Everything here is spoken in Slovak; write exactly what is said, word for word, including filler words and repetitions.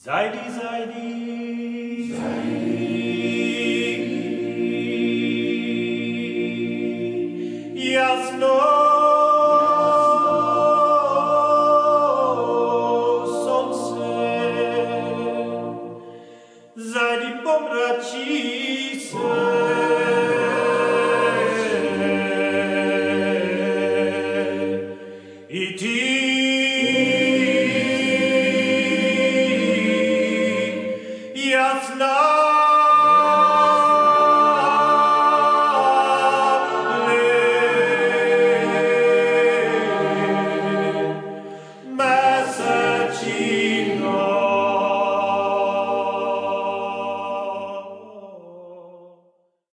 Zajdi, zajdi, zajdi, jasno slnce, zajdi, pomračí se, i ty